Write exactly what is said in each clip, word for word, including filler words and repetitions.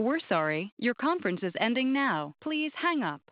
We're sorry, your conference is ending now. Please hang up.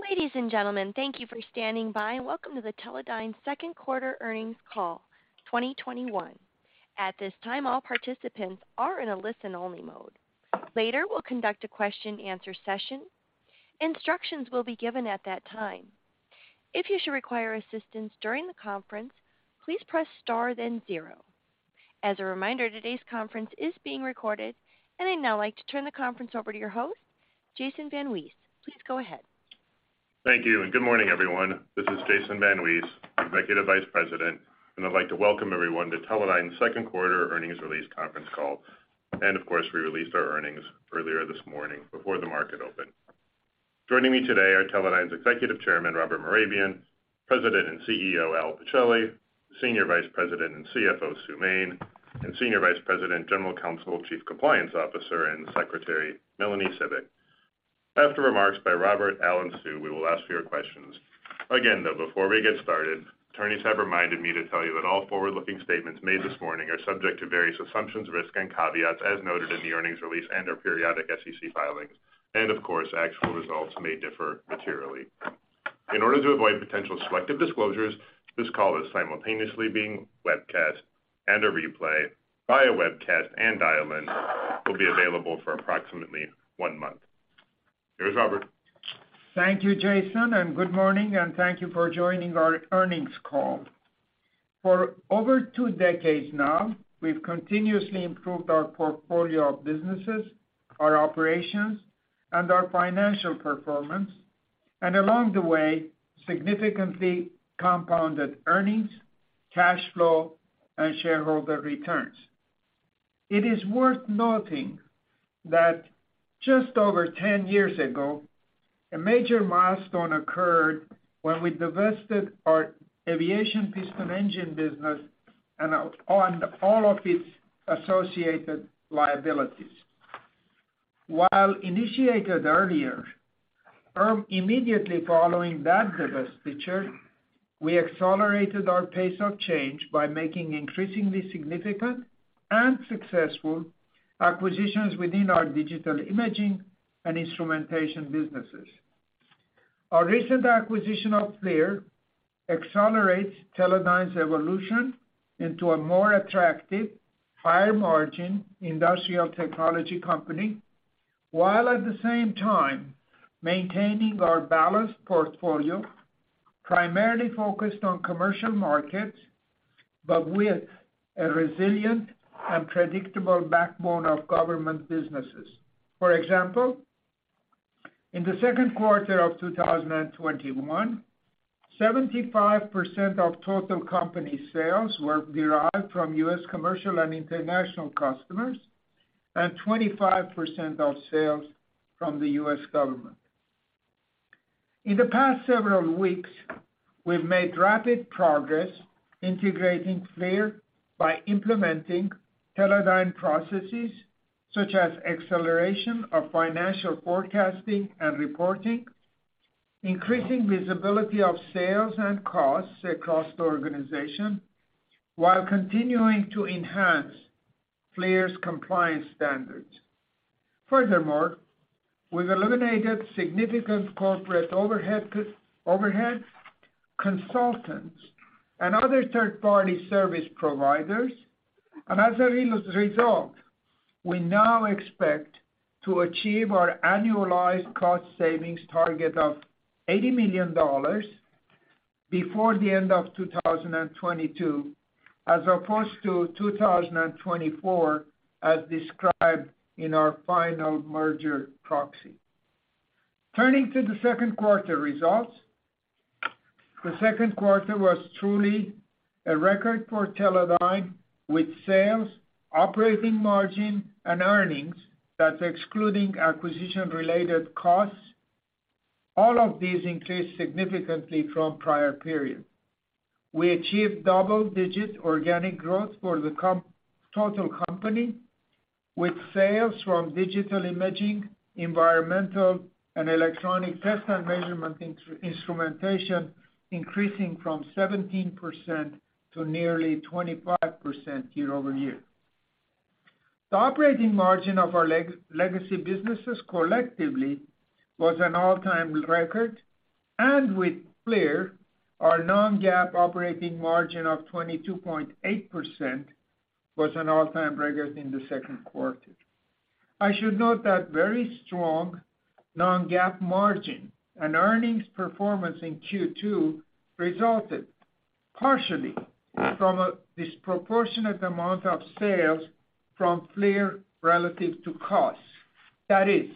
Ladies and gentlemen, thank you for standing by and welcome to the Teledyne second quarter earnings call twenty twenty-one. At this time, all participants are in a listen-only mode. Later, we'll conduct a question-answer session. Instructions will be given at that time. If you should require assistance during the conference, please press star then zero. As a reminder, today's conference is being recorded, and I'd now like to turn the conference over to your host, Jason VanWees. Please go ahead. Thank you, and good morning, everyone. This is Jason VanWees, Executive Vice President, and I'd like to welcome everyone to Teledyne's second quarter earnings release conference call. And of course, we released our earnings earlier this morning before the market opened. Joining me today are Teledyne's Executive Chairman, Robert Mehrabian, President and C E O, Al Pichelli, Senior Vice President and C F O, Sue Main, and Senior Vice President, General Counsel, Chief Compliance Officer, and Secretary, Melanie Cibik. After remarks by Robert, Al, and Sue, we will ask for your questions. Again, though, before we get started, attorneys have reminded me to tell you that all forward-looking statements made this morning are subject to various assumptions, risks, and caveats as noted in the earnings release and our periodic S E C filings. And of course, actual results may differ materially. In order to avoid potential selective disclosures, this call is simultaneously being webcast, and a replay via webcast and dial-in will be available for approximately one month. Here's Robert. Thank you, Jason, and good morning, and thank you for joining our earnings call. For over two decades now, we've continuously improved our portfolio of businesses, our operations, and our financial performance, and along the way, significantly compounded earnings, cash flow, and shareholder returns. It is worth noting that just over ten years ago, a major milestone occurred when we divested our aviation piston engine business and all of its associated liabilities. While initiated earlier, immediately following that divestiture, we accelerated our pace of change by making increasingly significant and successful acquisitions within our digital imaging and instrumentation businesses. Our recent acquisition of FLIR accelerates Teledyne's evolution into a more attractive, higher margin industrial technology company, while at the same time maintaining our balanced portfolio, primarily focused on commercial markets, but with a resilient and predictable backbone of government businesses. For example, in the second quarter of two thousand twenty-one, seventy-five percent of total company sales were derived from U S commercial and international customers, and twenty-five percent of sales from the U S government. In the past several weeks, we've made rapid progress integrating FLIR by implementing Teledyne processes such as acceleration of financial forecasting and reporting, increasing visibility of sales and costs across the organization, while continuing to enhance FLIR's compliance standards. Furthermore, we've eliminated significant corporate overhead, overhead, consultants, and other third-party service providers, and as a result, we now expect to achieve our annualized cost savings target of eighty million dollars before the end of two thousand twenty-two, as opposed to two thousand twenty-four as described in our final merger proxy. Turning to the second quarter results, the second quarter was truly a record for Teledyne, with sales, operating margin, and earnings, that's excluding acquisition-related costs. All of these increased significantly from prior periods. We achieved double-digit organic growth for the com- total company, with sales from digital imaging, environmental, and electronic test and measurement in- instrumentation increasing from seventeen percent to nearly twenty-five percent year over year. The operating margin of our leg- legacy businesses collectively was an all-time record And with FLIR, our non-GAAP operating margin of twenty-two point eight percent was an all-time record in the second quarter. I should note that very strong non-GAAP margin and earnings performance in Q two resulted partially from a disproportionate amount of sales from FLIR relative to costs. That is,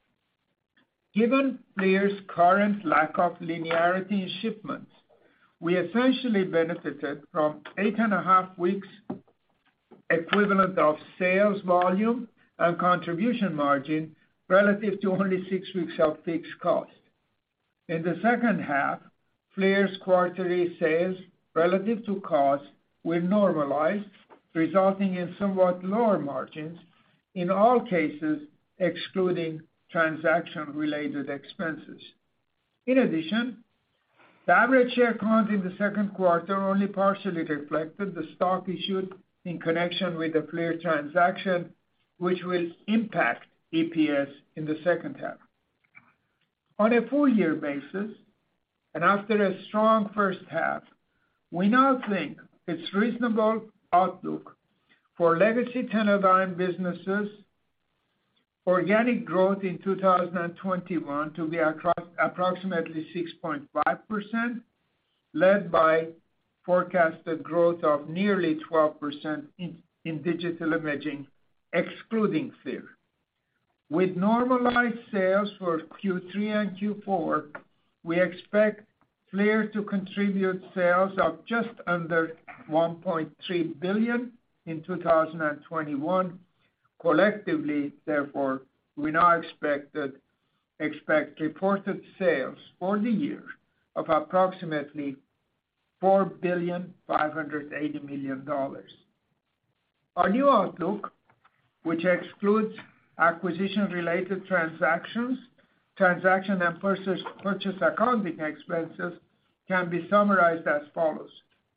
given FLIR's current lack of linearity in shipments, we essentially benefited from eight and a half weeks equivalent of sales volume and contribution margin relative to only six weeks of fixed cost. In the second half, FLIR's quarterly sales relative to cost will normalize, resulting in somewhat lower margins, in all cases excluding transaction-related expenses. In addition, the average share count in the second quarter only partially reflected the stock issued in connection with the FLIR transaction, which will impact E P S in the second half. On a full year basis, and after a strong first half, we now think it's reasonable outlook for legacy Teledyne businesses organic growth in two thousand twenty-one to be across approximately six point five percent, led by forecasted growth of nearly twelve percent in, in digital imaging, excluding FLIR. With normalized sales for Q three and Q four, we expect FLIR to contribute sales of just under one point three billion dollars in two thousand twenty-one. Collectively, therefore, we now expect, that, expect reported sales for the year of approximately four billion five hundred eighty million dollars. Our new outlook, which excludes acquisition-related transactions, transaction and purchase, purchase accounting expenses, can be summarized as follows.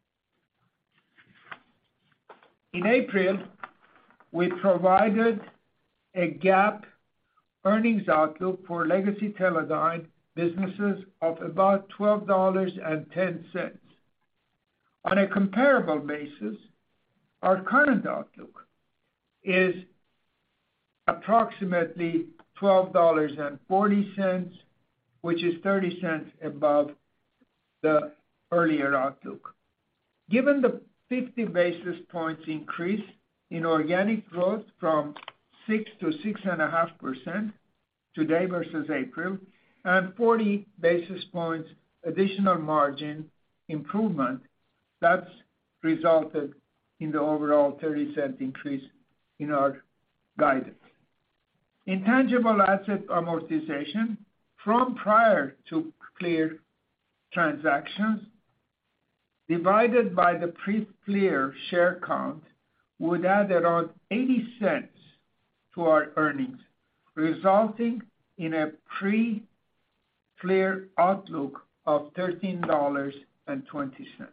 In April, we provided a GAAP earnings outlook for legacy Teledyne businesses of about twelve dollars and ten cents. On a comparable basis, our current outlook is approximately twelve dollars and forty cents, which is thirty cents above the earlier outlook. Given the fifty basis points increase in organic growth from six to six point five percent today versus April, and forty basis points additional margin improvement, that's resulted in the overall thirty cent increase in our guidance. Intangible asset amortization from prior to FLIR transactions divided by the pre-FLIR share count would add around eighty cents to our earnings, resulting in a pre-FLIR outlook of thirteen dollars and twenty cents.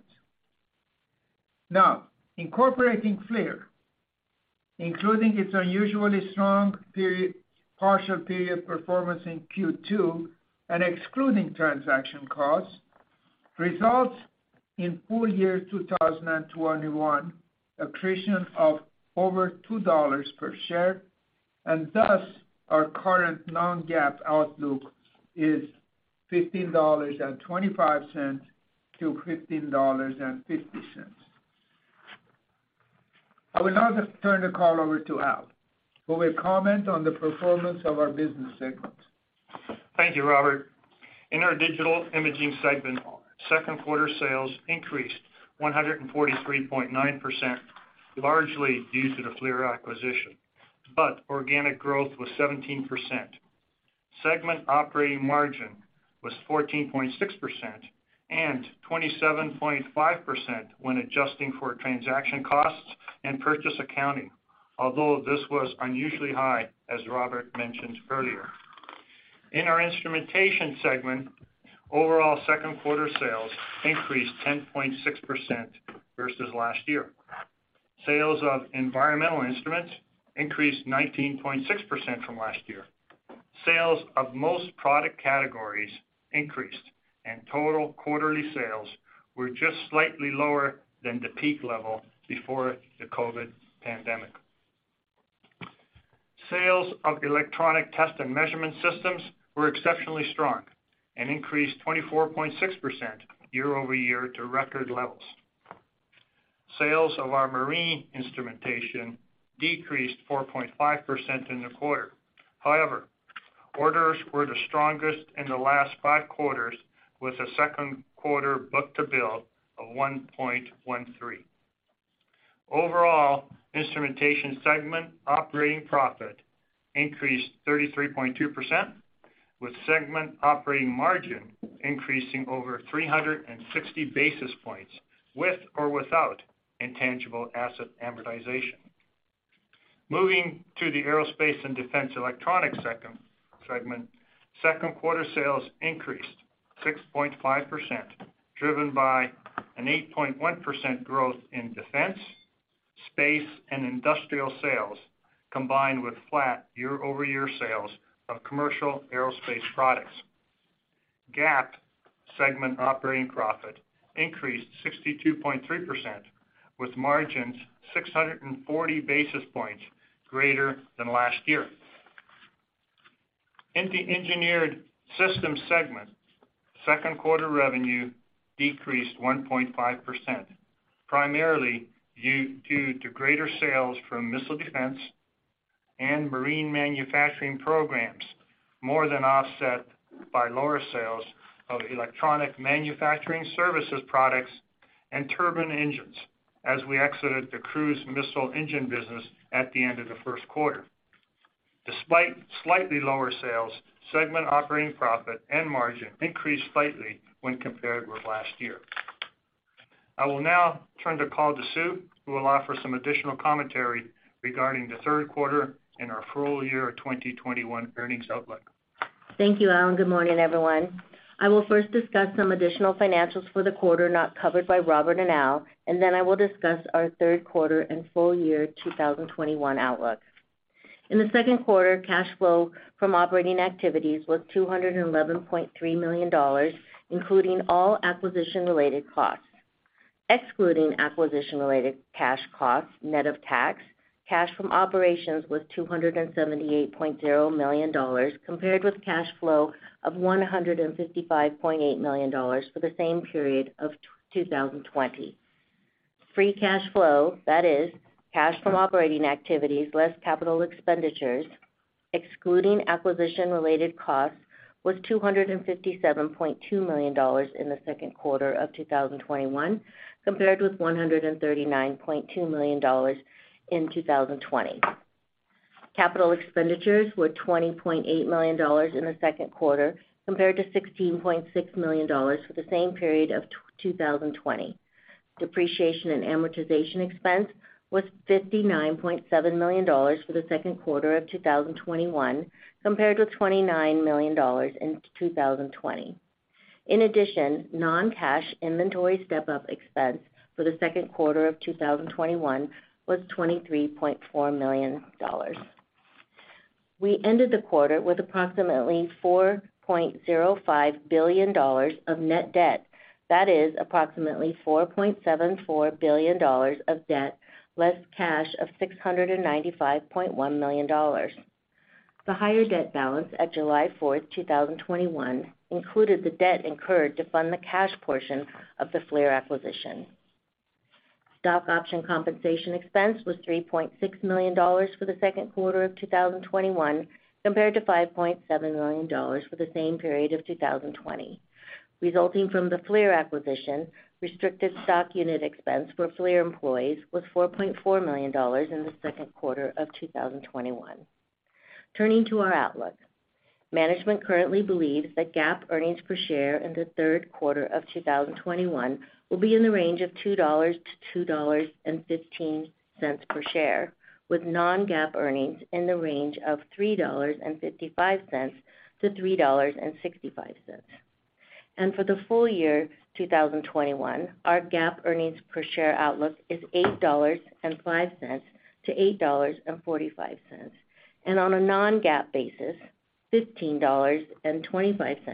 Now, incorporating FLIR, including its unusually strong period, partial period performance in Q two and excluding transaction costs, results in full year two thousand twenty-one accretion of over two dollars per share, and thus our current non-GAAP outlook is fifteen dollars and twenty-five cents to fifteen dollars and fifty cents. I will now turn the call over to Al, who will comment on the performance of our business segments. Thank you, Robert. In our digital imaging segment, second quarter sales increased one hundred forty-three point nine percent, largely due to the FLIR acquisition, but organic growth was seventeen percent. Segment operating margin was fourteen point six percent and twenty-seven point five percent when adjusting for transaction costs and purchase accounting, although this was unusually high, as Robert mentioned earlier. In our instrumentation segment, overall second quarter sales increased ten point six percent versus last year. Sales of environmental instruments increased nineteen point six percent from last year. Sales of most product categories increased, and total quarterly sales were just slightly lower than the peak level before the COVID pandemic. Sales of electronic test and measurement systems were exceptionally strong and increased twenty-four point six percent year over year to record levels. Sales of our marine instrumentation decreased four point five percent in the quarter. However, orders were the strongest in the last five quarters, with a second quarter book-to-bill of one point one three. Overall, instrumentation segment operating profit increased thirty-three point two percent, with segment operating margin increasing over three hundred sixty basis points, with or without intangible asset amortization. Moving to the Aerospace and Defense Electronics segment, second quarter sales increased six point five percent, driven by an eight point one percent growth in defense, space, and industrial sales, combined with flat year-over-year sales of commercial aerospace products. G A P segment operating profit increased sixty-two point three percent, with margins six hundred forty basis points greater than last year. In the Engineered Systems segment, second quarter revenue decreased one point five percent, primarily due, due to greater sales from missile defense and marine manufacturing programs, more than offset by lower sales of electronic manufacturing services products and turbine engines, as we exited the cruise missile engine business at the end of the first quarter. Despite slightly lower sales, segment operating profit and margin increased slightly when compared with last year. I will now turn the call to Sue, who will offer some additional commentary regarding the third quarter and our full year twenty twenty-one earnings outlook. Thank you, Alan. Good morning, everyone. I will first discuss some additional financials for the quarter not covered by Robert and Al, and then I will discuss our third quarter and full year two thousand twenty-one outlook. In the second quarter, cash flow from operating activities was two hundred eleven point three million dollars, including all acquisition-related costs. Excluding acquisition-related cash costs, net of tax, cash from operations was two hundred seventy-eight point zero million dollars, compared with cash flow of one hundred fifty-five point eight million dollars for the same period of two thousand twenty. Free cash flow, that is, cash from operating activities less capital expenditures, excluding acquisition-related costs, was two hundred fifty-seven point two million dollars in the second quarter of two thousand twenty-one, compared with one hundred thirty-nine point two million dollars in two thousand twenty. Capital expenditures were twenty point eight million dollars in the second quarter, compared to sixteen point six million dollars for the same period of two thousand twenty. Depreciation and amortization expense was fifty-nine point seven million dollars for the second quarter of two thousand twenty-one, compared with twenty-nine million dollars in two thousand twenty. In addition, non-cash inventory step-up expense for the second quarter of two thousand twenty-one was twenty-three point four million dollars. We ended the quarter with approximately four point zero five billion dollars of net debt. That is approximately four point seven four billion dollars of debt, less cash of six hundred ninety-five point one million dollars. The higher debt balance at July fourth, two thousand twenty-one included the debt incurred to fund the cash portion of the FLIR acquisition. Stock option compensation expense was three point six million dollars for the second quarter of two thousand twenty-one, compared to five point seven million dollars for the same period of two thousand twenty. Resulting from the FLIR acquisition, restricted stock unit expense for FLIR employees was four point four million dollars in the second quarter of two thousand twenty-one. Turning to our outlook, management currently believes that GAAP earnings per share in the third quarter of two thousand twenty-one will be in the range of two dollars to two dollars and fifteen cents per share, with non-GAAP earnings in the range of three dollars and fifty-five cents to three dollars and sixty-five cents. And for the full year two thousand twenty-one, our GAAP earnings per share outlook is eight dollars and five cents to eight dollars and forty-five cents, and on a non-GAAP basis, fifteen dollars and twenty-five cents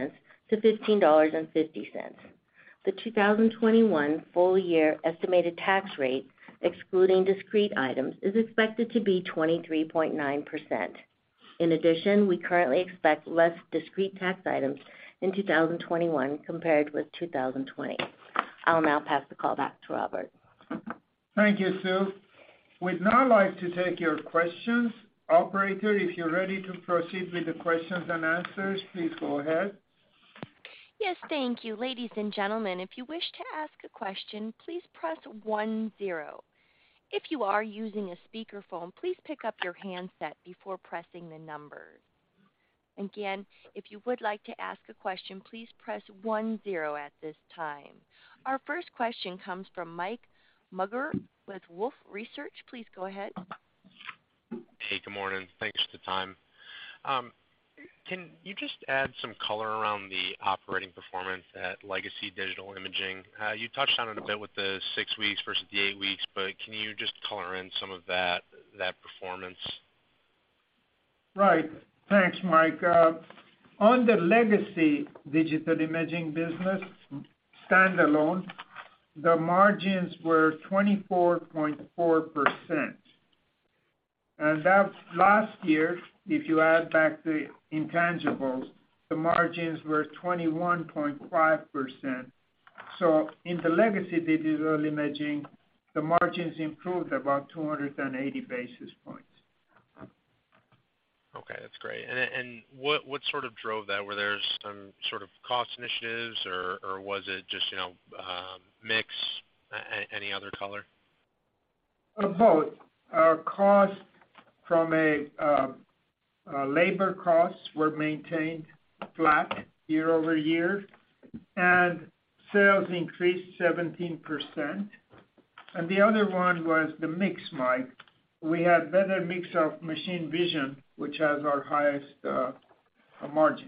to fifteen dollars and fifty cents. The two thousand twenty-one full year estimated tax rate, excluding discrete items, is expected to be twenty-three point nine percent. In addition, we currently expect less discrete tax items in two thousand twenty-one compared with two thousand twenty. I'll now pass the call back to Robert. Thank you, Sue. We'd now like to take your questions. Operator, if you're ready to proceed with the questions and answers, please go ahead. Yes, thank you. Ladies and gentlemen, if you wish to ask a question, please press one zero. If you are using a speakerphone, please pick up your handset before pressing the numbers. Again, if you would like to ask a question, please press one zero at this time. Our first question comes from Mike Mugger with Wolfe Research. Please go ahead. Hey, good morning. Thanks for the time. Um, can you just add some color around the operating performance at Legacy Digital Imaging? Uh, you touched on it a bit with the six weeks versus the eight weeks, but can you just color in some of that that performance? Right. Thanks, Mike. Uh, on the Legacy Digital Imaging business, standalone, the margins were twenty-four point four percent. And that last year, if you add back the intangibles, the margins were twenty-one point five percent. So in the Legacy Digital Imaging, the margins improved about two hundred eighty basis points. Okay, that's great. And and what what sort of drove that? Were there some sort of cost initiatives, or or was it just, you know, um, mix? A- any other color? Uh, both. Our costs from a uh, uh, labor costs were maintained flat year over year, and sales increased seventeen percent. And the other one was the mix, Mike. We had better mix of machine vision, which has our highest uh, margins.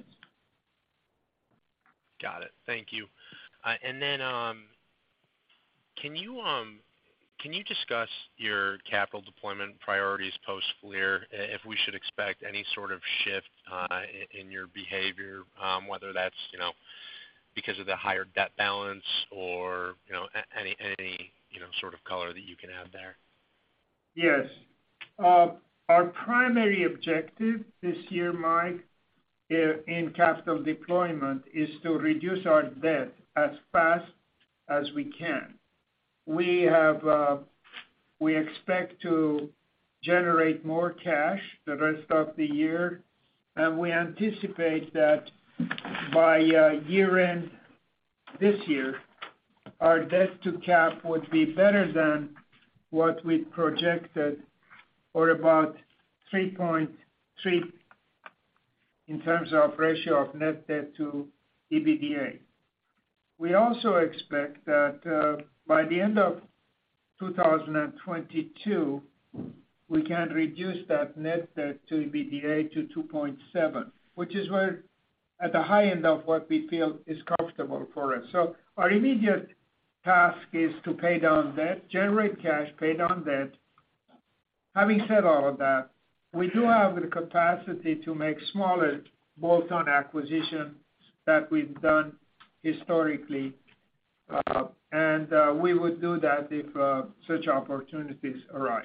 Got it. Thank you. Uh, and then, um, can you um, can you discuss your capital deployment priorities post FLIR? If we should expect any sort of shift uh, in, in your behavior, um, whether that's, you know, because of the higher debt balance, or, you know, any any you know sort of color that you can add there. Yes. Uh, our primary objective this year, Mike, in capital deployment is to reduce our debt as fast as we can. We have, uh, we expect to generate more cash the rest of the year, and we anticipate that by uh, year end this year, our debt to cap would be better than what we projected, or about three point three in terms of ratio of net debt to E B D A. We also expect that uh, by the end of two thousand twenty-two, we can reduce that net debt to E B D A to two point seven, which is where at the high end of what we feel is comfortable for us. So our immediate task is to pay down debt, generate cash, pay down debt. Having said all of that, we do have the capacity to make smaller bolt-on acquisitions that we've done historically, uh, and uh, we would do that if uh, such opportunities arise.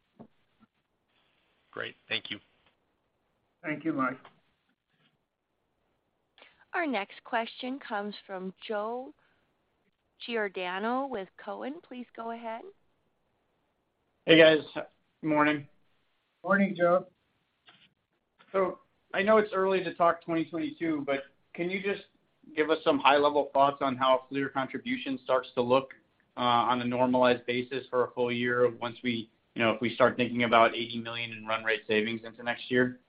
Great. Thank you. Thank you, Mike. Our next question comes from Joe Giordano with Cowen. Please go ahead. Hey, guys. Good morning. Morning, Joe. So I know it's early to talk twenty twenty-two, but can you just give us some high-level thoughts on how FLIR contribution starts to look uh, on a normalized basis for a full year once we, you know, if we start thinking about eighty million dollars in run rate savings into next year?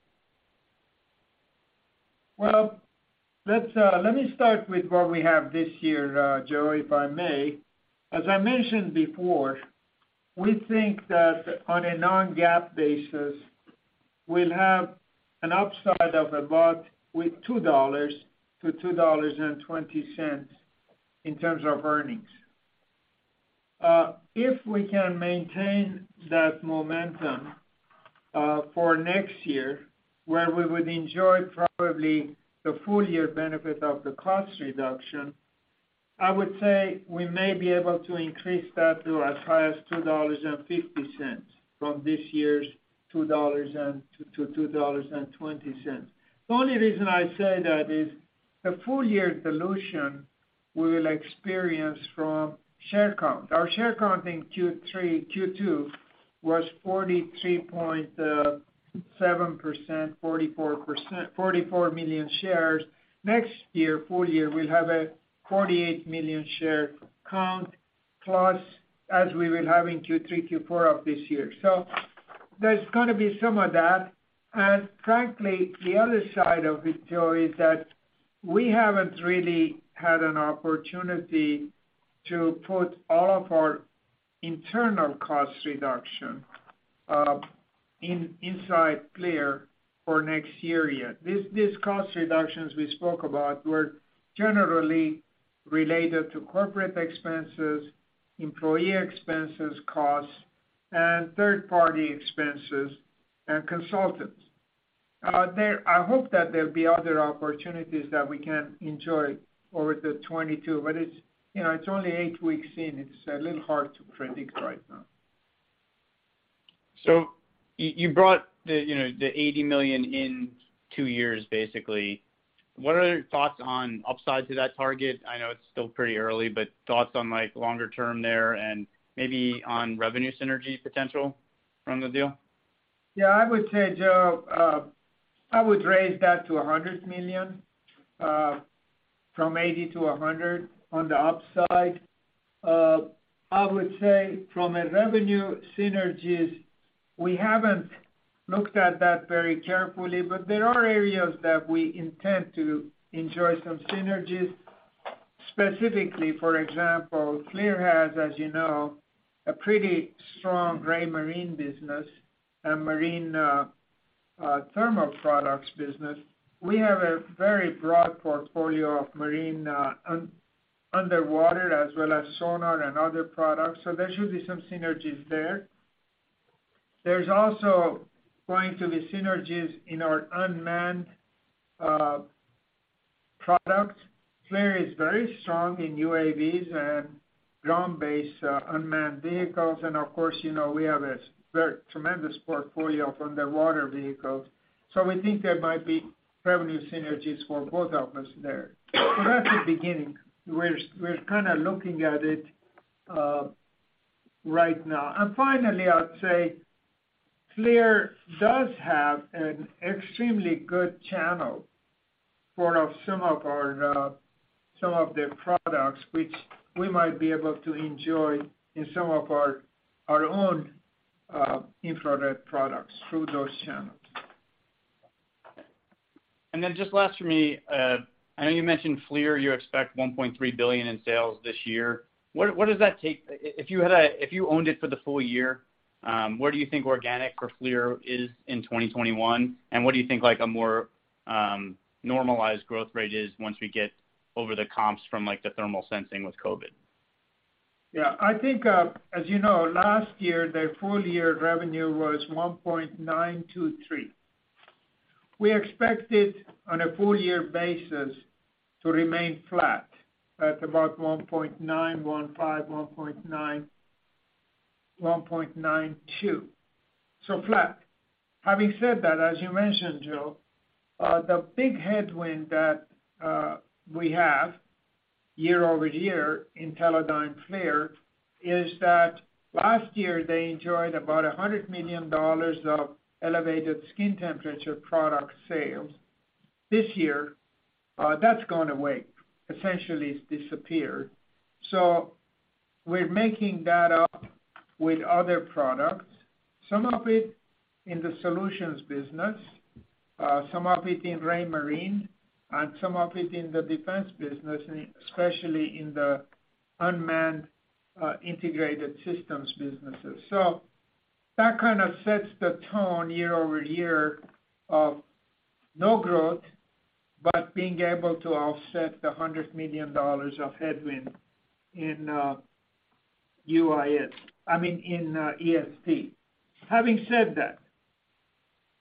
Well, let's uh, let me start with what we have this year, uh, Joe, if I may. As I mentioned before, we think that on a non-GAAP basis, we'll have an upside of about with two dollars to two dollars and twenty cents in terms of earnings. Uh, if we can maintain that momentum uh, for next year, where we would enjoy probably the the full year benefit of the cost reduction, I would say we may be able to increase that to as high as two dollars and fifty cents from this year's two dollars to two dollars and twenty cents. The only reason I say that is the full year dilution we will experience from share count. Our share count in Q three, Q two was forty-three point seven percent, forty-four percent, forty-four million shares. Next year, full year, we'll have a forty-eight million share count, plus as we will have in Q three, Q four of this year. So there's going to be some of that. And frankly, the other side of it, Joe, is that we haven't really had an opportunity to put all of our internal cost reduction uh, in inside FLIR for next year yet. These, these cost reductions we spoke about were generally related to corporate expenses, employee expenses, costs, and third-party expenses and consultants. Uh, there, I hope that there'll be other opportunities that we can enjoy over the twenty-two, but it's you know it's only eight weeks in. It's a little hard to predict right now. So you brought the you know the eighty million in two years basically. What are your thoughts on upside to that target? I know it's still pretty early, but thoughts on like longer term there and maybe on revenue synergy potential from the deal? Yeah, I would say, Joe, uh, I would raise that to one hundred million, uh, from eighty to one hundred on the upside. Uh, I would say from a revenue synergies, we haven't looked at that very carefully, but there are areas that we intend to enjoy some synergies. Specifically, for example, FLIR has, as you know, a pretty strong Raymarine business and marine uh, uh, thermal products business. We have a very broad portfolio of marine uh, un- underwater as well as sonar and other products, so there should be some synergies there. There's also going to be synergies in our unmanned uh, products. FLIR is very strong in U A Vs and ground-based uh, unmanned vehicles, and of course, you know, we have a very tremendous portfolio of underwater vehicles. So we think there might be revenue synergies for both of us there. So that's the beginning. We're we're kind of looking at it uh, right now. And finally, I'd say FLIR does have an extremely good channel for of some of our uh, some of their products, which we might be able to enjoy in some of our our own uh, infrared products through those channels. And then just last for me, uh, I know you mentioned FLIR. You expect one point three billion dollars in sales this year. What what does that take if you had a if you owned it for the full year? Um, where do you think organic for FLIR is in twenty twenty-one, and what do you think like a more um, normalized growth rate is once we get over the comps from like the thermal sensing with COVID? Yeah, I think uh, as you know, last year their full year revenue was one point nine two three. We expect it on a full year basis to remain flat at about one point nine one five, one point nine. one point nine two, so flat. Having said that, as you mentioned, Joe, uh, the big headwind that uh, we have year over year in Teledyne FLIR is that last year they enjoyed about one hundred million dollars of elevated skin temperature product sales. This year, uh, that's gone away. Essentially, it's disappeared. So we're making that up with other products, some of it in the solutions business, uh, some of it in Raymarine, and some of it in the defense business, especially in the unmanned uh, integrated systems businesses. So that kind of sets the tone year over year of no growth, but being able to offset the one hundred million dollars of headwind in uh, U I S. I mean, in uh, E S T. Having said that,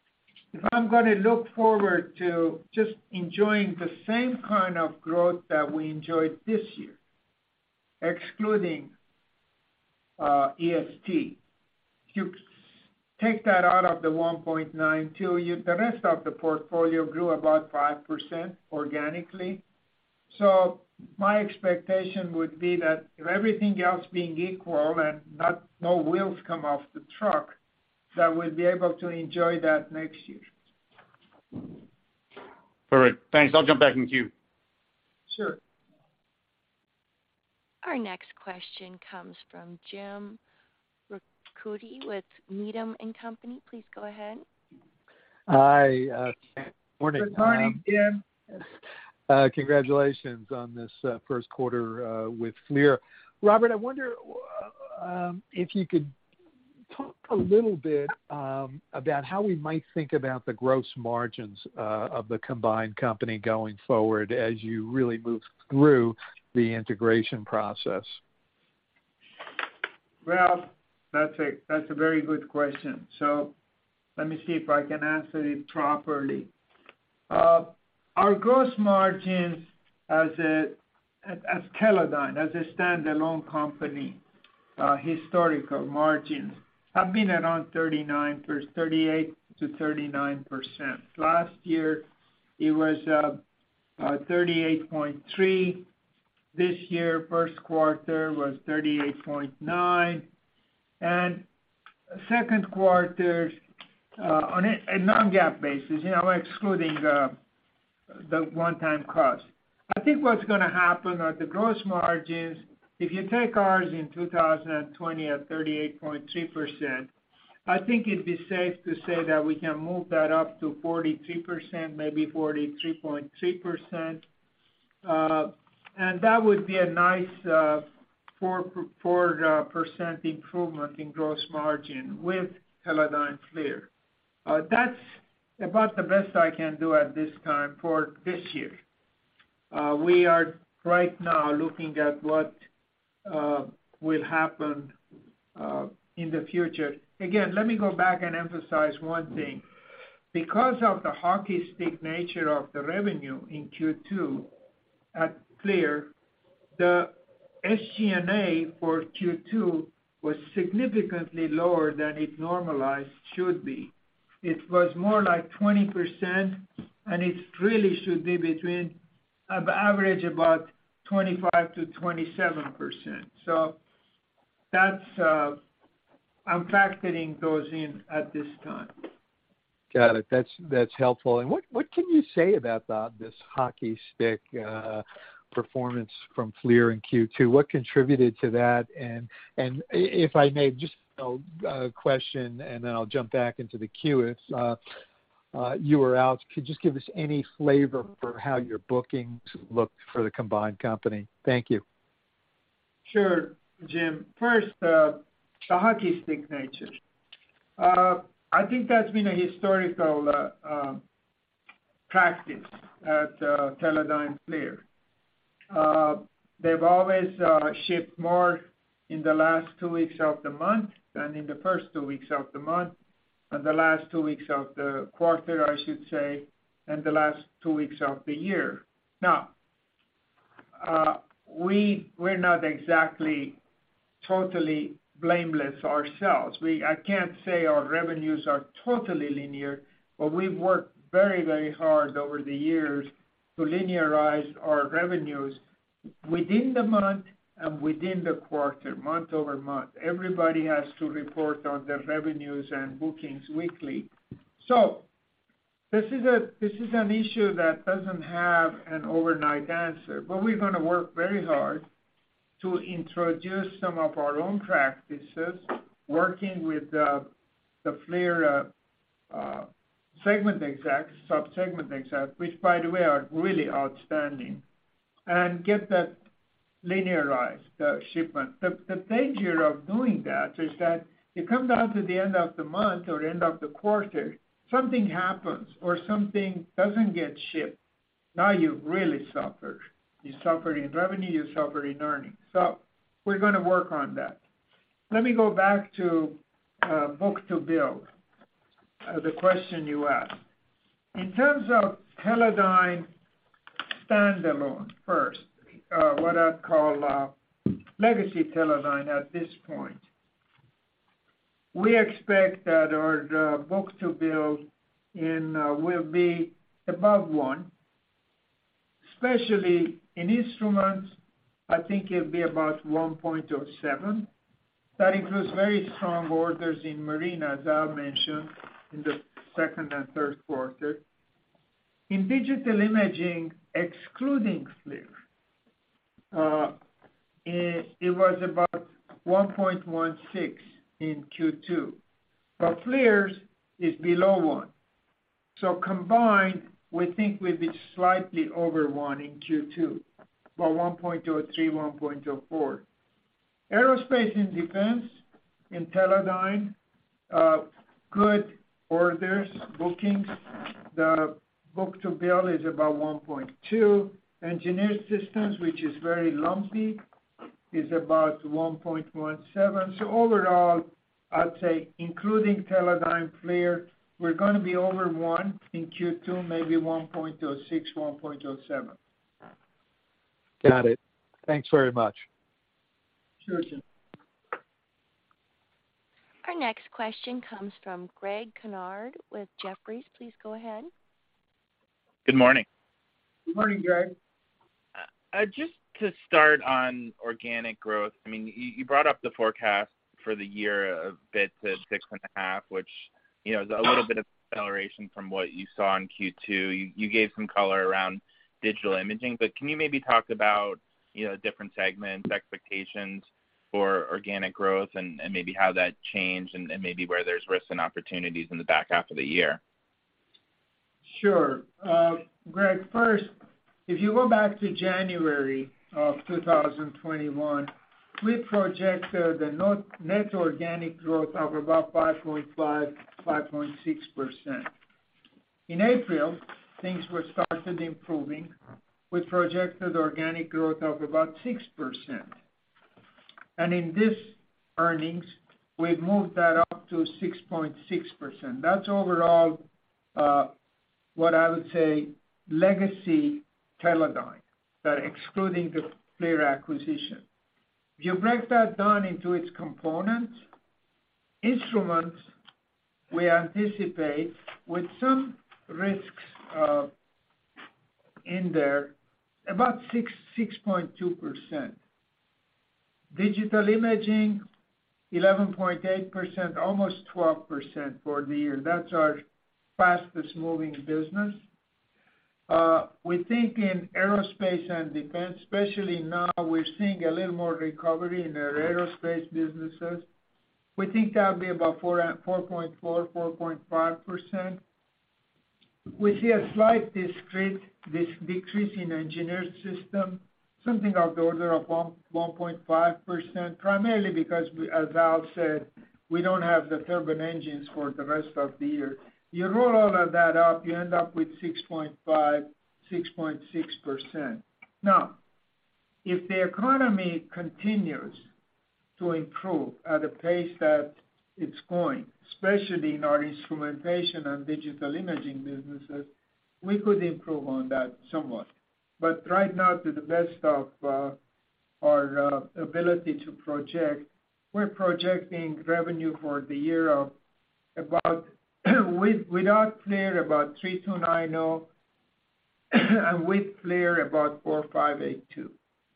if I'm going to look forward to just enjoying the same kind of growth that we enjoyed this year, excluding uh, E S T, if you take that out of the one point nine two, you, the rest of the portfolio grew about five percent organically. So my expectation would be that if everything else being equal and not no wheels come off the truck, that we'll be able to enjoy that next year. Perfect. Thanks. I'll jump back in queue. Sure. Our next question comes from Jim Ricchiuti with Needham and Company. Please go ahead. Hi. Uh, morning. Good morning, um, Jim. Uh, congratulations on this uh, first quarter uh, with FLIR. Robert, I wonder uh, um, if you could talk a little bit um, about how we might think about the gross margins uh, of the combined company going forward as you really move through the integration process. Well, that's a that's a very good question. So let me see if I can answer it properly. Uh, our gross margins as a as Teledyne, as a standalone company, uh, historical margins have been around thirty-nine, thirty-eight to thirty-nine percent. Last year, it was uh, uh, thirty-eight point three. This year, first quarter was thirty-eight point nine, and second quarter uh, on a, a non-GAAP basis, you know, excluding uh, the one-time cost. I think what's going to happen are the gross margins. If you take ours in two thousand twenty at thirty-eight point three percent, I think it'd be safe to say that we can move that up to forty-three percent, maybe forty-three point three percent. Uh, and that would be a nice uh, four, four uh, percent improvement in gross margin with Teledyne FLIR. Uh, that's about the best I can do at this time for this year. Uh, we are right now looking at what uh, will happen uh, in the future. Again, let me go back and emphasize one thing. Because of the hockey stick nature of the revenue in Q two at FLIR, the S G and A for Q two was significantly lower than it normalized should be. It was more like twenty percent, and it really should be between uh, average about twenty-five to twenty-seven percent. So that's uh, I'm factoring those in at this time. Got it. That's that's helpful. And what, what can you say about the, this hockey stick uh, performance from FLIR in Q two? What contributed to that? And and if I may, just a uh, question, and then I'll jump back into the queue. If uh, uh, you were out, could you just give us any flavor for how your bookings looked for the combined company? Thank you. Sure, Jim. First, uh, the hockey stick nature. Uh, I think that's been a historical uh, uh, practice at uh, Teledyne FLIR. Uh, they've always uh, shipped more in the last two weeks of the month than in the first two weeks of the month, and the last two weeks of the quarter, I should say, and the last two weeks of the year. Now, uh, we, we're not exactly totally blameless ourselves. We, I can't say our revenues are totally linear, but we've worked very, very hard over the years to linearize our revenues within the month and within the quarter, month over month. Everybody has to report on their revenues and bookings weekly. So this is a this is an issue that doesn't have an overnight answer, but we're going to work very hard to introduce some of our own practices, working with uh, the FLIR uh, uh, segment execs, sub-segment execs, which, by the way, are really outstanding, and get that linearized, the shipment. The, the danger of doing that is that you come down to the end of the month or end of the quarter, something happens or something doesn't get shipped. Now you really suffer. You suffer in revenue, you suffer in earnings. So we're going to work on that. Let me go back to uh, book to bill. uh, the question you asked. In terms of Teledyne standalone first, uh, what I'd call uh, legacy Teledyne at this point, we expect that our uh, book-to-bill in uh, will be above one, especially in instruments. I think it'll be about one point oh seven. That includes very strong orders in marine, as Al mentioned, in the second and third quarter. In digital imaging, excluding FLIR, uh, it, it was about one point one six in Q two, but FLIR's is below one. So combined, we think we'll be slightly over one in Q two, about one point oh three, one point oh four. Aerospace and defense in Teledyne, uh, good orders, bookings. The book-to-bill is about one point two. Engineered systems, which is very lumpy, is about one point one seven. So overall, I'd say, including Teledyne FLIR, we're going to be over one in Q two, maybe one point oh six, one point oh seven. Got it. Thanks very much. Sure, Jim. Our next question comes from Greg Kennard with Jefferies. Please go ahead. Good morning. Good morning, Greg. Uh, just to start on organic growth, I mean, you, you brought up the forecast for the year a bit to six and a half, which, you know, is a little bit of acceleration from what you saw in Q two. You, you gave some color around digital imaging, but can you maybe talk about, you know, different segments, expectations for organic growth, and, and maybe how that changed, and, and maybe where there's risks and opportunities in the back half of the year? Sure. Uh, Greg, first, if you go back to January of two thousand twenty-one, we projected a net organic growth of about five point five, five point six percent. In April, things were started improving. We projected organic growth of about six percent. And in this earnings, we've moved that up to six point six percent. That's overall uh, what I would say legacy Teledyne, that excluding the FLIR acquisition. If you break that down into its components, instruments, we anticipate with some risks uh, in there, about six, six point two percent. Digital imaging, eleven point eight percent, almost twelve percent for the year. That's our fastest moving business. Uh, we think in aerospace and defense, especially now, we're seeing a little more recovery in our aerospace businesses. We think that'll be about four point four, four point five percent. We see a slight discrete this decrease in engineered system, something of the order of one point five percent, primarily because, we, as Al said, we don't have the turbine engines for the rest of the year. You roll all of that up, you end up with six point five, six point six percent. Now, if the economy continues to improve at a pace that it's going, especially in our instrumentation and digital imaging businesses, we could improve on that somewhat. But right now, to the best of uh, our uh, ability to project, we're projecting revenue for the year of about, with, without FLIR, about three two nine zero, and with FLIR, about four five eight two.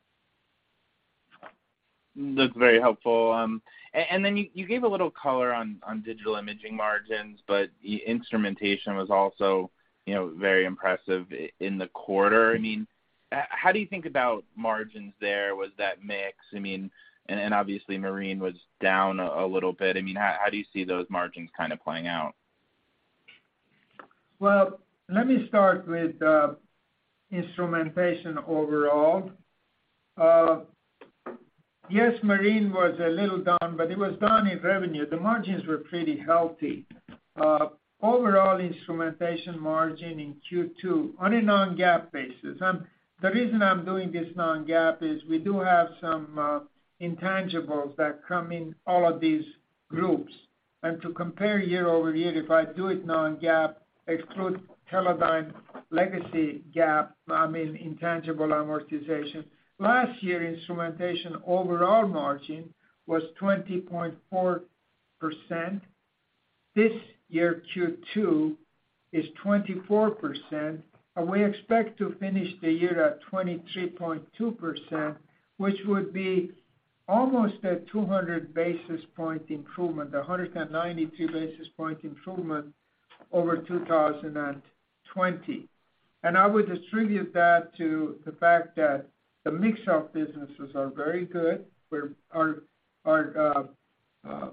That's very helpful. Um, and, and then you, you gave a little color on, on digital imaging margins, but instrumentation was also, you know, very impressive in the quarter. I mean, how do you think about margins there? Was that mix? I mean, and, and obviously marine was down a, a little bit. I mean, how, how do you see those margins kind of playing out? Well, let me start with uh, instrumentation overall. Uh, yes, marine was a little down, but it was down in revenue. The margins were pretty healthy. Uh, overall instrumentation margin in Q two on a non-GAAP basis. I'm, the reason I'm doing this non-GAAP is we do have some uh, intangibles that come in all of these groups. And to compare year-over-year, if I do it non-GAAP, exclude Teledyne legacy GAAP, I mean intangible amortization, last year instrumentation overall margin was twenty point four percent. This year Q two is twenty-four percent, and we expect to finish the year at twenty-three point two percent, which would be almost a two hundred basis point improvement, one hundred ninety-three basis point improvement over two thousand twenty. And I would attribute that to the fact that the mix of businesses are very good. We're, our our uh, uh,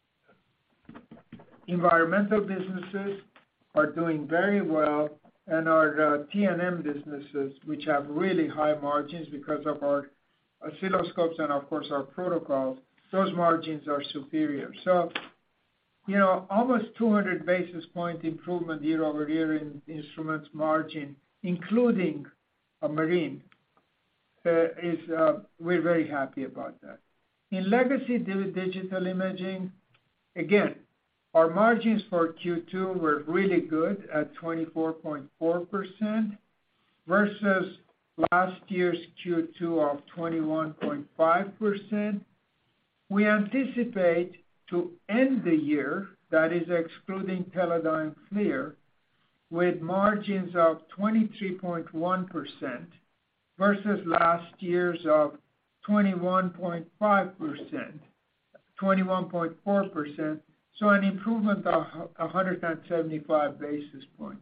environmental businesses are doing very well, and our uh, T and M businesses, which have really high margins because of our oscilloscopes and, of course, our protocols, those margins are superior. So, you know, almost two hundred basis point improvement year over year in instruments margin, including a marine, uh, is uh, we're very happy about that. In legacy digital imaging, again, our margins for Q two were really good at twenty-four point four percent versus last year's Q two of twenty-one point five percent. We anticipate to end the year, that is excluding Teledyne FLIR, with margins of twenty-three point one percent versus last year's of twenty-one point five percent, twenty-one point four percent, so an improvement of one hundred seventy-five basis points.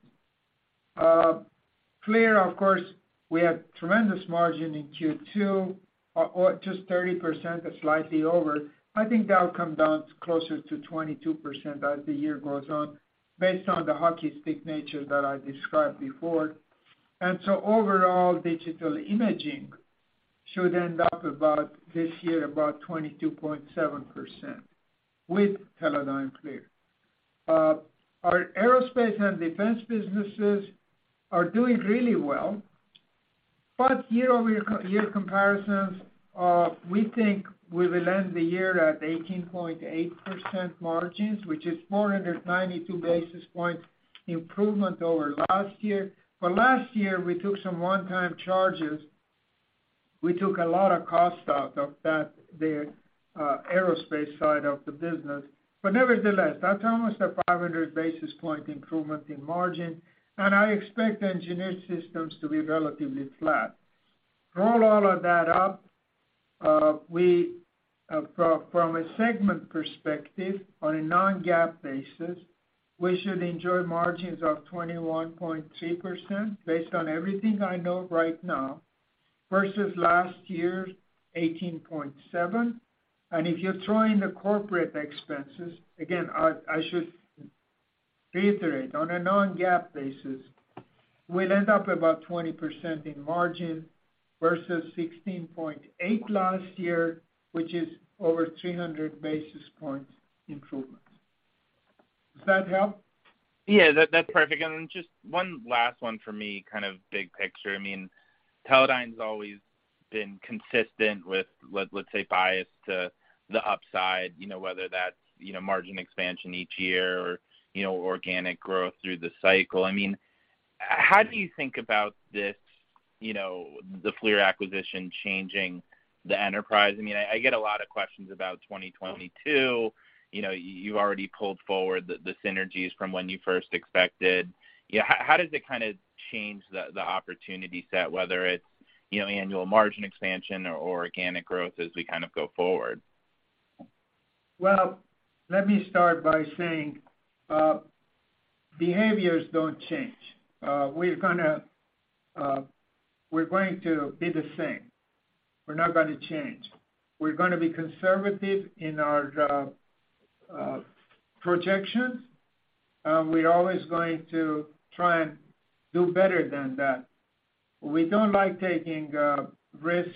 Uh, FLIR, of course, we had tremendous margin in Q two, or just thirty percent, or slightly over. I think that'll come down closer to twenty-two percent as the year goes on, based on the hockey stick nature that I described before. And so overall, digital imaging should end up about this year about twenty-two point seven percent with Teledyne FLIR. Uh, our aerospace and defense businesses are doing really well, but year-over-year comparisons, uh, we think we will end the year at eighteen point eight percent margins, which is four hundred ninety-two basis points improvement over last year. For last year, we took some one-time charges. We took a lot of cost out of that, the uh, aerospace side of the business. But nevertheless, that's almost a five hundred basis point improvement in margin, and I expect engineered systems to be relatively flat. Roll all of that up, uh, we, uh, from, from a segment perspective, on a non-GAAP basis, we should enjoy margins of twenty-one point three percent based on everything I know right now, versus last year's eighteen point seven. And if you throw in the corporate expenses, again, I, I should reiterate, on a non-GAAP basis, we'll end up about twenty percent in margin versus sixteen point eight last year, which is over three hundred basis points improvement. Does that help? Yeah, that, that's perfect. And then just one last one for me, kind of big picture. I mean, Teledyne's always been consistent with, let, let's say, bias to the upside, you know, whether that's, you know, margin expansion each year or, you know, organic growth through the cycle. I mean, how do you think about this, you know, the FLIR acquisition changing the enterprise? I mean, I, I get a lot of questions about twenty twenty-two. You know, you've already pulled forward the, the synergies from when you first expected. Yeah, how, how does it kind of change the, the opportunity set, whether it's, you know, annual margin expansion or, or organic growth as we kind of go forward? Well, let me start by saying uh, behaviors don't change. Uh, we're gonna uh, we're going to be the same. We're not going to change. We're going to be conservative in our uh, uh, projections. Uh, we're always going to try and do better than that. We don't like taking uh, risks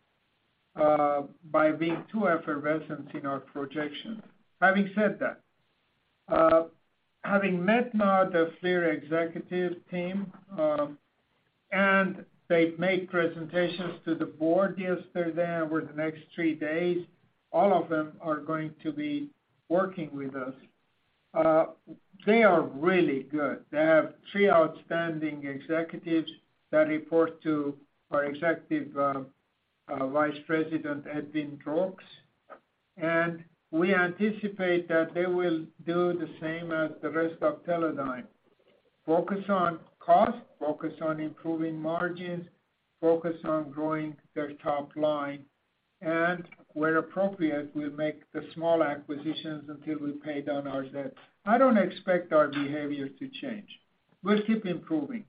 uh, by being too effervescent in our projections. Having said that, uh, having met now the FLIR executive team, um, and they made presentations to the board yesterday over the next three days, all of them are going to be working with us. Uh, they are really good. They have three outstanding executives that report to our Executive uh, uh, Vice President, Edwin Brooks, and we anticipate that they will do the same as the rest of Teledyne. Focus on cost, focus on improving margins, focus on growing their top line, and where appropriate, we'll make the small acquisitions until we pay down our debt. I don't expect our behavior to change. We'll keep improving.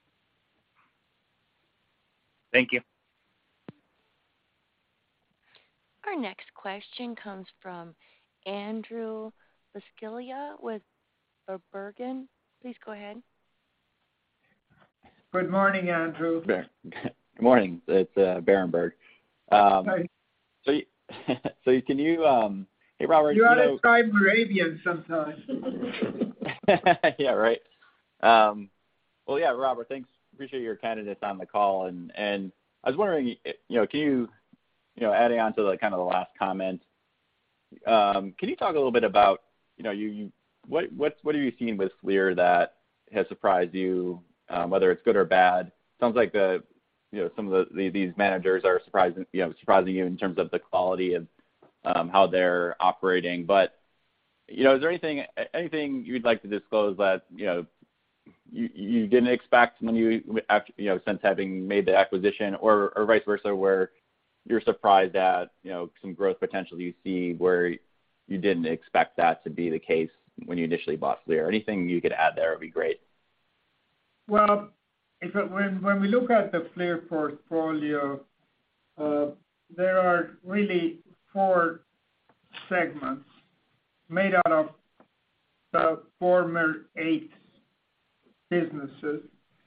Thank you. Our next question comes from Andrew Buscaglia with Bergen. Please go ahead. Good morning, Andrew. Good morning. It's uh, Berenberg. Um, Hi. so, you, so can you, um, hey Robert, you, you ought know, to try Moravian sometime. yeah, right. Um, well, yeah, Robert, thanks. Appreciate your candidness on the call, and and I was wondering, you know, can you, you know, adding on to the kind of the last comment, um, can you talk a little bit about, you know, you, you what what what have you seen with FLIR that has surprised you, um, whether it's good or bad? Sounds like the you know some of the, the these managers are surprising you know surprising you in terms of the quality of um, how they're operating. But you know, is there anything anything you'd like to disclose that you know you, you didn't expect when you after you know since having made the acquisition, or or vice versa, where you're surprised at you know some growth potential you see where you didn't expect that to be the case when you initially bought FLIR? Anything you could add there would be great. Well, if it, when when we look at the FLIR portfolio, uh, there are really four segments made out of the former eight businesses.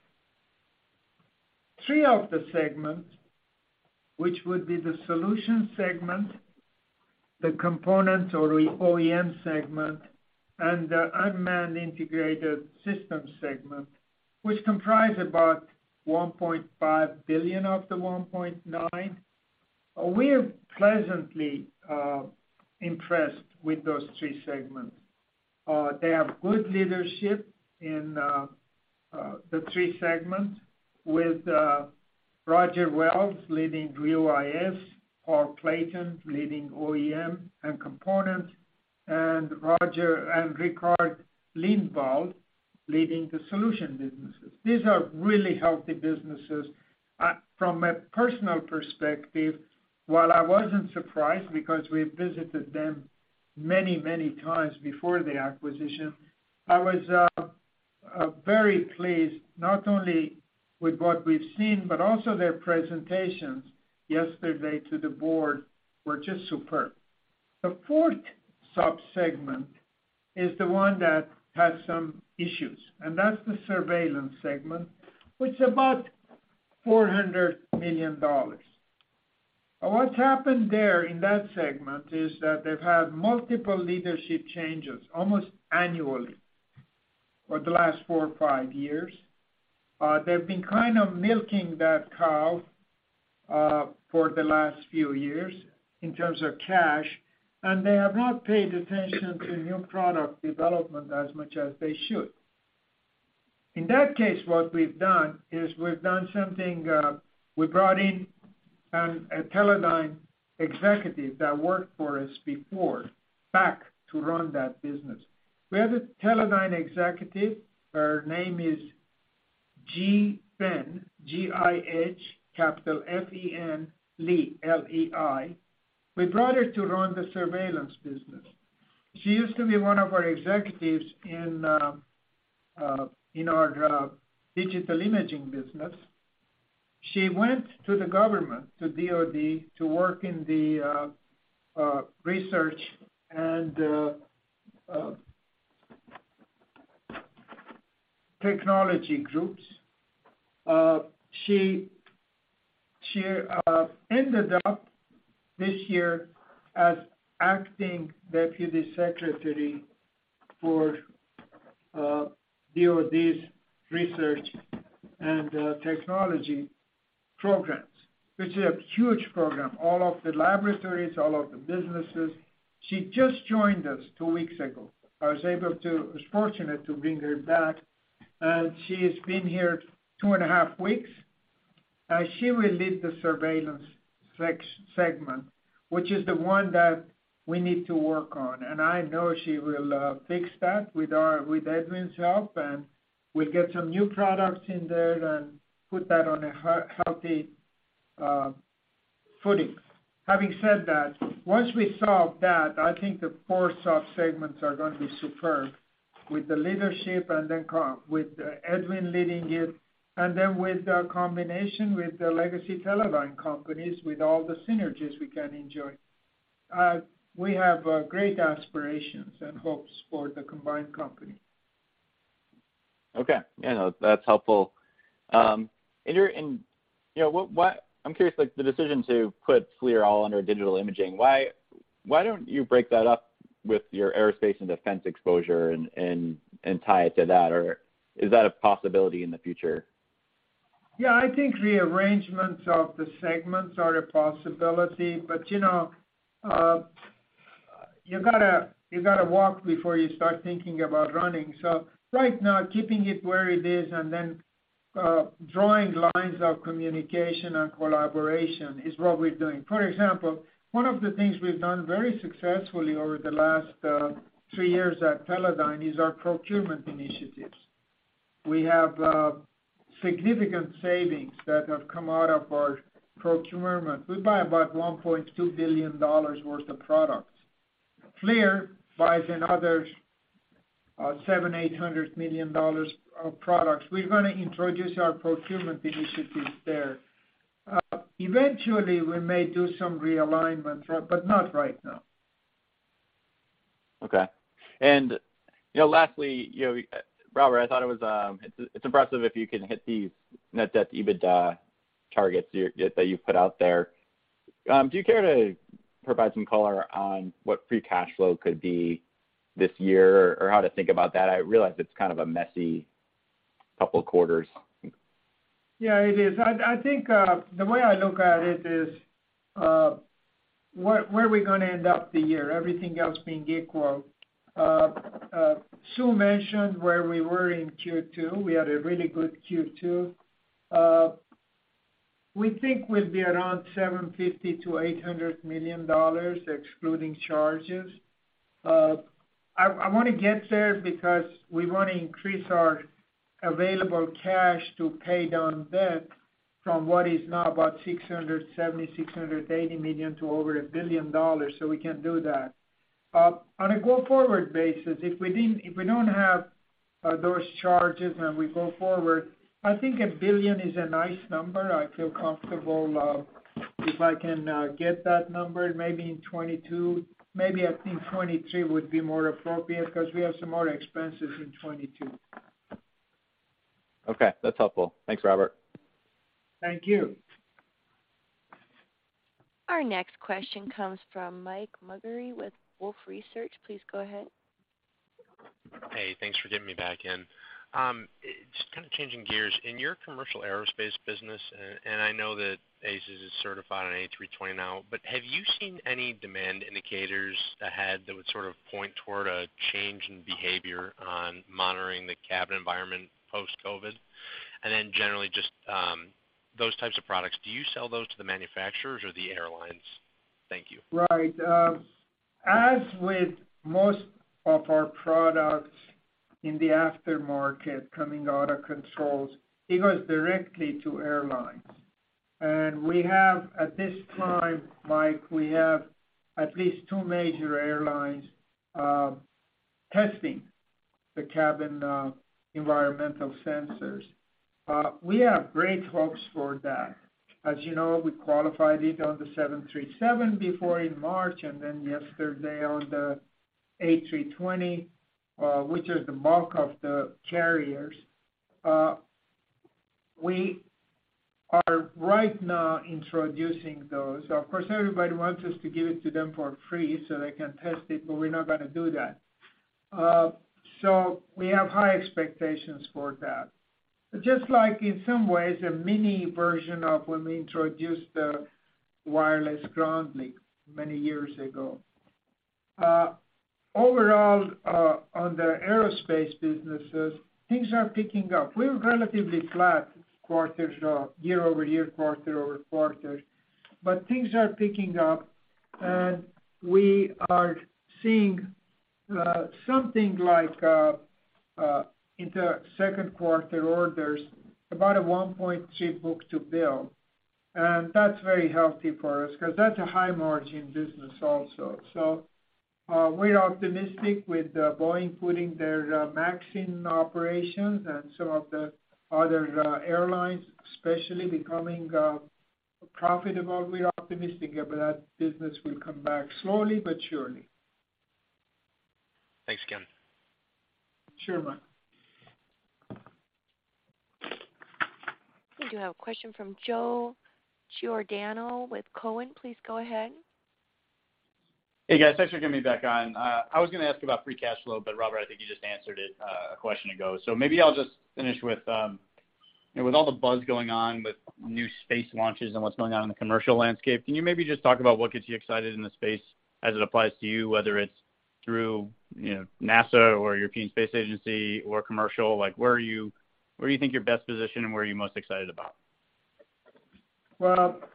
Three of the segments, which would be the solution segment, the components or O E M segment, and the unmanned integrated systems segment, which comprise about one point five billion dollars of the one point nine. Uh, we're pleasantly uh, impressed with those three segments. Uh, they have good leadership in uh, uh, the three segments, with uh, Roger Wells leading U I S, Paul Clayton leading O E M and components, and Roger and Ricard Lindvall leading the solution businesses. These are really healthy businesses. Uh, from a personal perspective, while I wasn't surprised because we visited them many, many times before the acquisition, I was uh, uh, very pleased not only with what we've seen, but also their presentations yesterday to the board were just superb. The fourth sub-segment is the one that has some issues, and that's the surveillance segment, which is about four hundred million dollars. What's happened there in that segment is that they've had multiple leadership changes almost annually for the last four or five years. Uh, they've been kind of milking that cow uh, for the last few years in terms of cash, and they have not paid attention to new product development as much as they should. In that case, what we've done is we've done something, uh, we brought in an, a Teledyne executive that worked for us before back to run that business. We have a Teledyne executive, her name is G. Fen, G I H, capital F E N, Lee, L E I. We brought her to run the surveillance business. She used to be one of our executives in uh, uh, in our uh, digital imaging business. She went to the government, to D O D, to work in the uh, uh, research and uh, uh, technology groups. Uh, she she uh, ended up this year as acting deputy secretary for uh, D O D's research and uh, technology programs, which is a huge program. All of the laboratories, all of the businesses. She just joined us two weeks ago. I was able to, was fortunate to bring her back, and she has been here two and a half weeks. Uh, she will lead the surveillance sec- segment, which is the one that we need to work on, and I know she will uh, fix that with our with Edwin's help, and we'll get some new products in there and put that on a healthy uh, footing. Having said that, once we solve that, I think the four sub-segments are going to be superb with the leadership and then com- with uh, Edwin leading it, and then with the combination with the legacy Teledyne companies with all the synergies we can enjoy. Uh, we have uh, great aspirations and hopes for the combined company. Okay. Yeah, no, that's helpful. Um, and you're in, you know, what, what, I'm curious, like the decision to put FLIR all under digital imaging, why, why don't you break that up with your aerospace and defense exposure and, and, and tie it to that? Or is that a possibility in the future? Yeah, I think rearrangements of the segments are a possibility, but you know, uh, you gotta you gotta walk before you start thinking about running. So right now, keeping it where it is and then uh, drawing lines of communication and collaboration is what we're doing. For example, one of the things we've done very successfully over the last uh, three years at Teledyne is our procurement initiatives. We have uh, significant savings that have come out of our procurement. We buy about one point two billion dollars worth of products. FLIR buys another uh, seven, eight hundred million dollars of products. We're going to introduce our procurement initiatives there. Uh, eventually, we may do some realignment, but not right now. Okay, and you know, lastly, you know, Robert, I thought it was um, it's it's impressive if you can hit these net debt to EBITDA targets you, that you've put out there. Um, do you care to provide some color on what free cash flow could be this year, or, or how to think about that? I realize it's kind of a messy couple of quarters. Yeah, it is. I, I think uh, the way I look at it is uh, where, where are we going to end up the year, everything else being equal. Uh, uh, Sue mentioned where we were in Q two. We had a really good Q two. Uh, we think we'll be around seven hundred fifty to eight hundred million dollars, excluding charges. Uh, I, I want to get there because we want to increase our available cash to pay down debt from what is now about six hundred seventy, six hundred eighty million to over a billion dollars, so we can do that. Uh, on a go-forward basis, if we didn't, if we don't have uh, those charges and we go forward, I think a billion is a nice number. I feel comfortable uh, if I can uh, get that number. Maybe in twenty-two, maybe I think twenty-three would be more appropriate because we have some more expenses in twenty-two. Okay, that's helpful. Thanks, Robert. Thank you. Our next question comes from Mike Muggery with Wolfe Research. Please go ahead. Hey, thanks for getting me back in. Um, just kind of changing gears, in your commercial aerospace business, and, and I know that A C E S is certified on A three twenty now, but have you seen any demand indicators ahead that would sort of point toward a change in behavior on monitoring the cabin environment post-COVID? And then generally just um, those types of products, do you sell those to the manufacturers or the airlines? Thank you. Right. Uh, as with most of our products in the aftermarket coming out of controls, it goes directly to airlines. And we have, at this time, Mike, we have at least two major airlines uh, testing the cabin uh, environmental sensors. Uh, we have great hopes for that. As you know, we qualified it on the seven thirty-seven before in March, and then yesterday on the A three twenty, uh, which is the bulk of the carriers. Uh, we are right now introducing those. Of course, everybody wants us to give it to them for free so they can test it, but we're not going to do that. Uh, so we have high expectations for that. Just like in some ways a mini version of when we introduced the wireless ground link many years ago. Uh, overall, uh, on the aerospace businesses, things are picking up. We're relatively flat quarter, uh, year-over-year, quarter-over-quarter, but things are picking up, and we are seeing uh, something like uh, uh, in the second quarter orders, about a one point three book-to-bill. And that's very healthy for us because that's a high-margin business also. So uh, we're optimistic with uh, Boeing putting their uh, MAX in operations and some of the other uh, airlines especially becoming uh, profitable. We're optimistic about that business will come back slowly but surely. Thanks again. Sure, Mike. We do have a question from Joe Giordano with Cowen. Please go ahead. Hey, guys. Thanks for getting me back on. Uh, I was going to ask about free cash flow, but Robert, I think you just answered it uh, a question ago. So maybe I'll just finish with, um, you know, with all the buzz going on with new space launches and what's going on in the commercial landscape, can you maybe just talk about what gets you excited in the space as it applies to you, whether it's through, you know, NASA or European Space Agency or commercial? Like, where are you, where do you think you're best positioned and where are you most excited about? Well,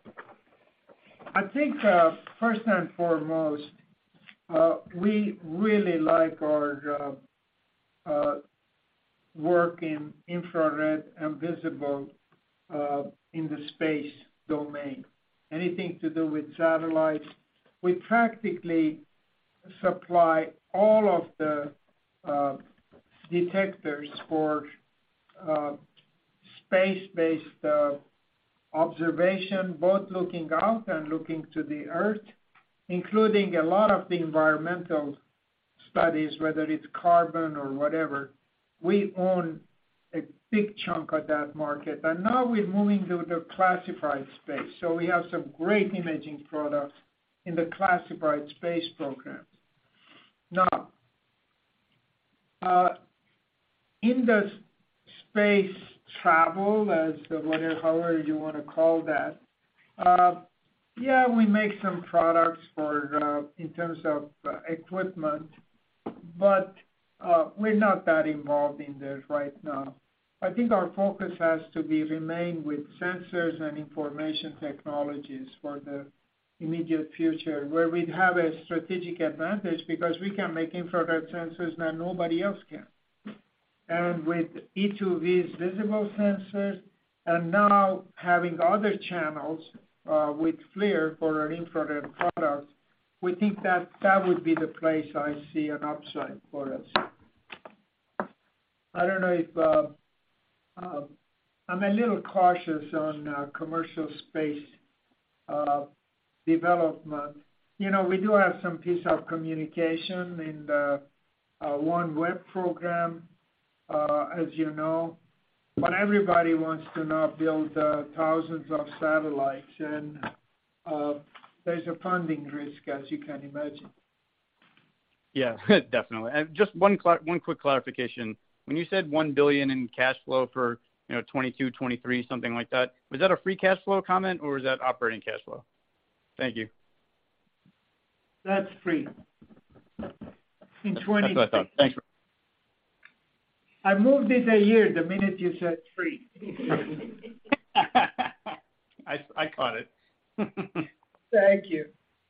I think uh, first and foremost, uh, we really like our uh, uh, work in infrared and visible uh, in the space domain. Anything to do with satellites, we practically supply all of the uh, detectors for uh, space-based uh, observation, both looking out and looking to the Earth, including a lot of the environmental studies, whether it's carbon or whatever. We own a big chunk of that market. And now we're moving to the classified space. So we have some great imaging products in the classified space programs. Now, uh, in the space travel, as whatever, however you want to call that, uh, yeah, we make some products for uh, in terms of uh, equipment, but uh, we're not that involved in this right now. I think our focus has to be remain with sensors and information technologies for the immediate future, where we'd have a strategic advantage because we can make infrared sensors that nobody else can. And with E two V's visible sensors, and now having other channels uh, with FLIR for our infrared products, we think that that would be the place I see an upside for us. I don't know if uh, uh, I'm a little cautious on uh, commercial space uh, development. You know, we do have some piece of communication in the uh, OneWeb program, uh, as you know, but everybody wants to now build uh, thousands of satellites, and uh, there's a funding risk, as you can imagine. Yeah, definitely. And just one cl- one quick clarification. When you said one billion dollars in cash flow for, you know, twenty-two, twenty-three, something like that, was that a free cash flow comment or was that operating cash flow? Thank you. That's free. In twenty. That's what I thought. Thanks. I moved it a year the minute you said free. I, I caught it. Thank you.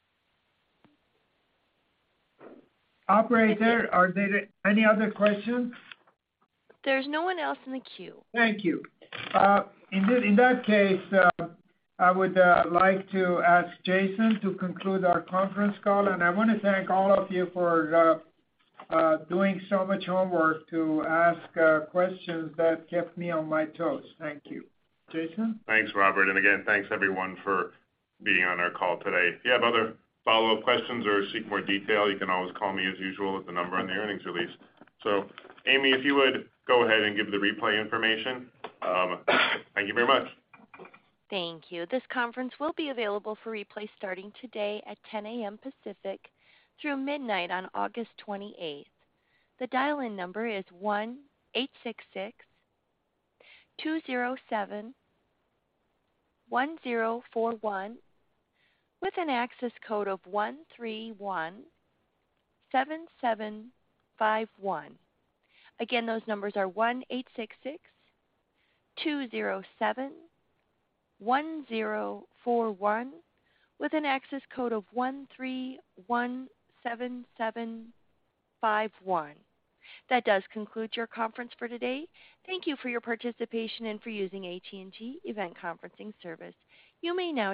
Operator, are there any other questions? There's no one else in the queue. Thank you. Uh, in, th- in that case, uh, I would uh, like to ask Jason to conclude our conference call, and I want to thank all of you for uh, uh, doing so much homework to ask uh, questions that kept me on my toes. Thank you. Jason? Thanks, Robert. And again, thanks everyone for being on our call today. If you have other follow-up questions or seek more detail, you can always call me as usual at the number on the earnings release. So, Amy, if you would go ahead and give the replay information. Um, thank you very much. Thank you. This conference will be available for replay starting today at ten a.m. Pacific through midnight on August twenty-eighth. The dial-in number is one eight six six, two zero seven, one zero four one with an access code of one three one seven seven five one. Again, those numbers are one eight six six, two zero seven, one zero four one with an access code of one three one seven seven five one. That does conclude your conference for today. Thank you for your participation and for using A T and T Event Conferencing Service. You may now